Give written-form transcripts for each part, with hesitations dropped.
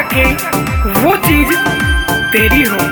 रखे वो चीज तेरी हो,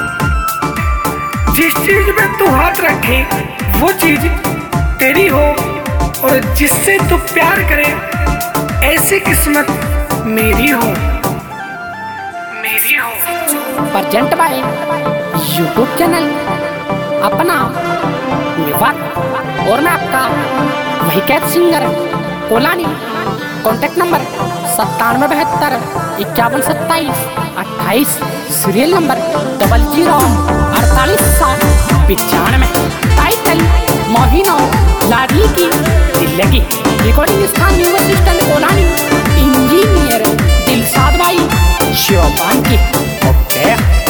जिस चीज में तू हाथ रखे वो चीज तेरी हो, और जिससे तू प्यार करे ऐसी किस्मत मेरी हो, मेरी हो। प्रेजेंट बाय यूट्यूब चैनल अपना विवाद, और मैं आपका वही कैद singer Kolani. Contact number 9772 51 27 28, serial number 00 48 7 95। Title मोहिनो लाडली की दिल्लगी। रिकॉर्डिंग स्थान new bus stand Kolani. Engineer Dilshad भाई शिवपान की। ओके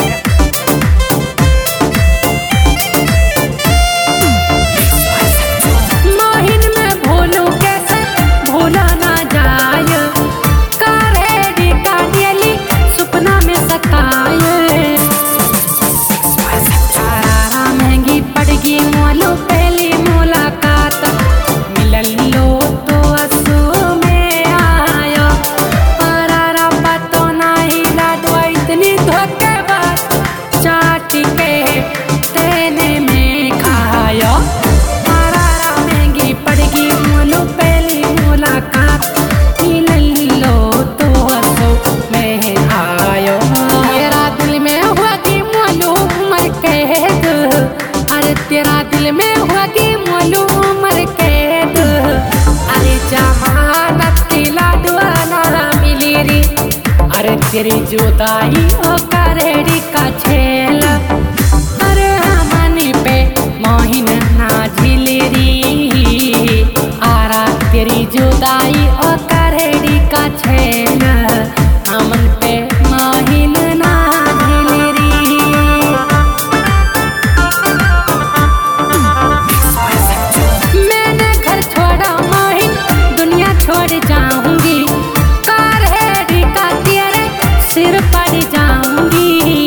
तेरा दिल में हुआ कि मालूम मर कैद। अरे जमानत की लाडवाना मिली रे, अरे तेरी जुदाई ओ करेड़ी का छेल। अरे हमनी पे मोहिन ना झिली री, आरा तेरी जुदाई ओ करेड़ी का छेल। हमन पे मोहिन ना झिली री। छोड़ जाऊंगी करेड़ी का तेरे सिर पर जाऊंगी।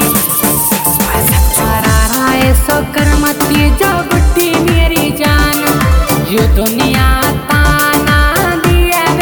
ऐसो कर मत जो गुट्टी मेरी जान, यो दुनिया ताना दिया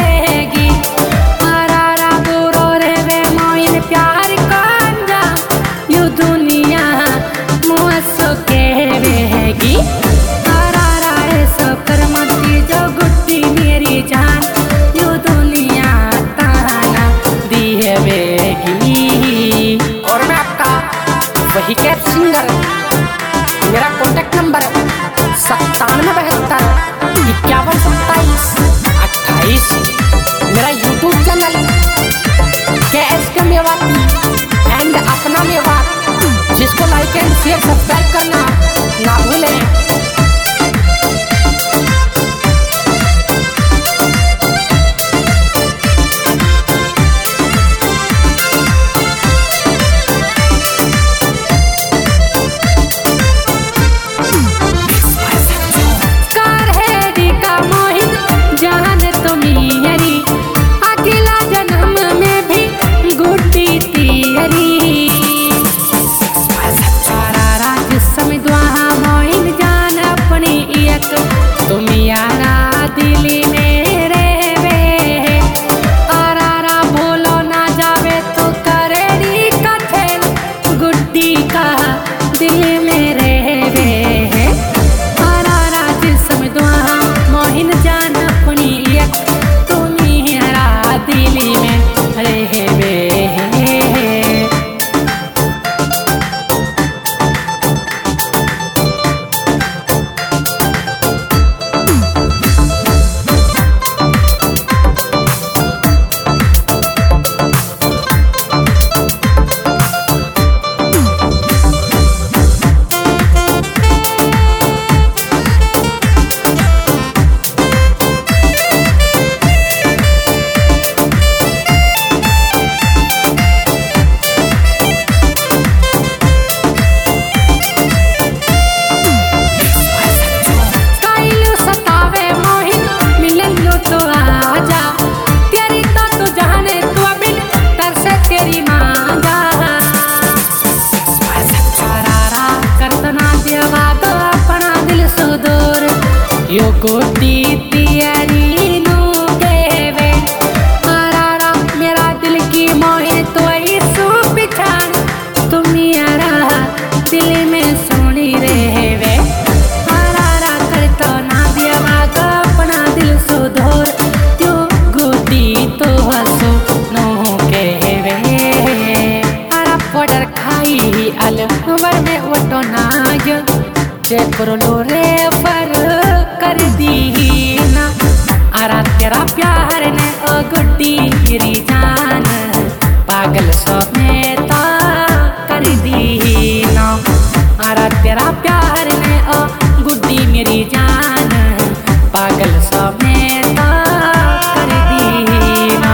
करो रे पर कर दी ना आरा तेरा प्यार ने ओ गुड्डी मेरी जान पागल समेता कर दी ना आरा तेरा प्यार ने ओ गुड्डी मेरी जान पागल समेता कर दी ना।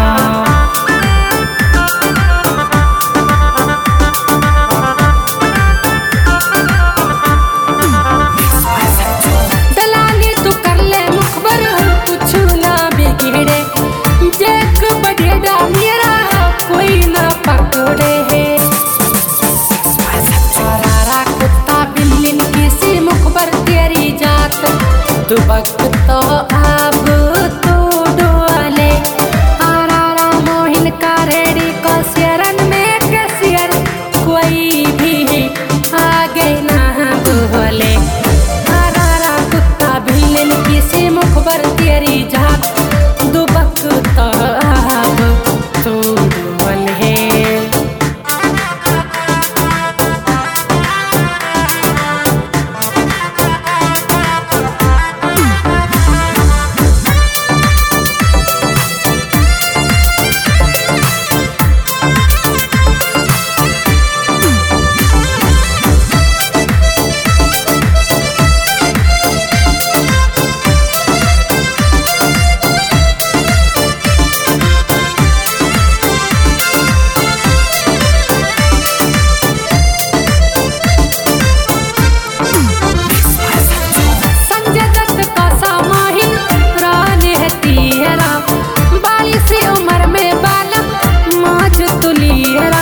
दलाली तू कर ले मुखबर कुछ ना बिगड़े जेक बड़ेड़ा मेरा कोई ना पकड़े है सारा कुत्ता बिल्लिन किसी मुखबर तेरी जात तू वक्त तो अब तू डोले आरा मोहिन का रेडी को शरण में कैसियर कोई भी आगे ना बोले आरा कुत्ता बिल्लिन किसी मुखबर तेरी जात तू वक्त तो अब तू डोले। संजय दत्त का सामाहिन रानी है तेरा बाली सी उम्र में बालम मौज तुलियरा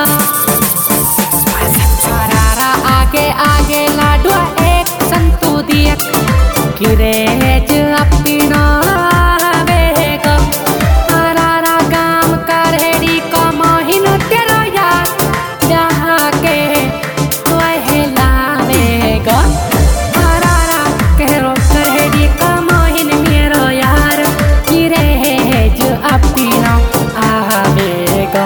सारा आगे आगे लाडवा एक संतु दियक किरेज अपना वेगा आरा गाम का रेडी का मोहिन तेरा यार जहाँ के लावेगा कहरो करेडी का मोहिन मेरो यार किरेज अपना आवेगा।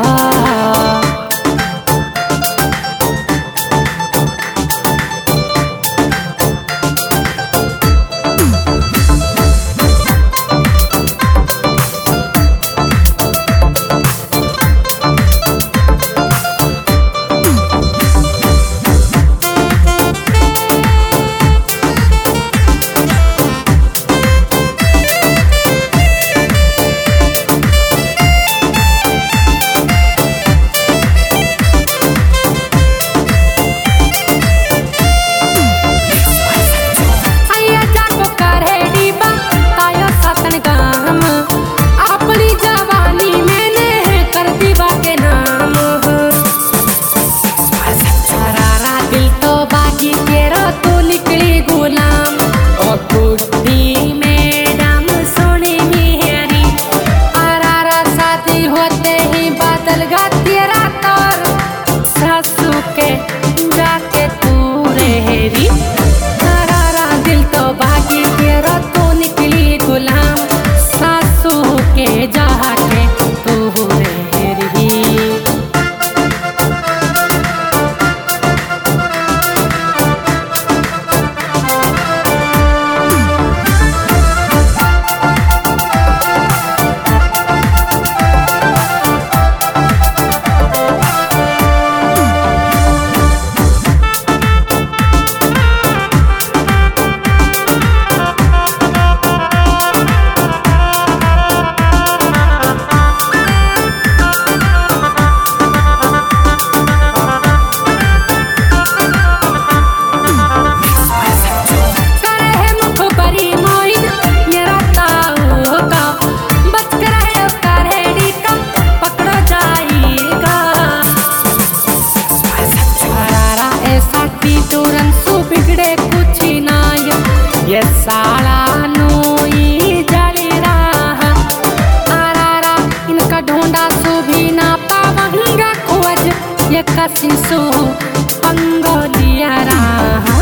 आया जाको करेडी बा तायो सतन गाम अपनी जवानी मैंने कर दीवा के नाम सारा दिल तो बागी तेरा तू निकली गुलाम ओ गुड्डी मैडम सोनी मेरी आरा शादी होते ही बादल गा तेरा तौर सासू के जाके तू रेहरी सारा दिल तो बागी तेरा तू निकली गुलाम सासू के जाके तू रेहरी। करे है मुखबरी मोहिन मेरा ताऊ का बच कर है उसका रेडी का पकड़ो जाएगा सारा ऐसा की तुरंत सु बिगड़े कुछ ही ना ये साला नोई जली रहा आरा इनका ढूंढा सु भी ना पावंगा खोज ये कसिन सु पंगोलिया रहा।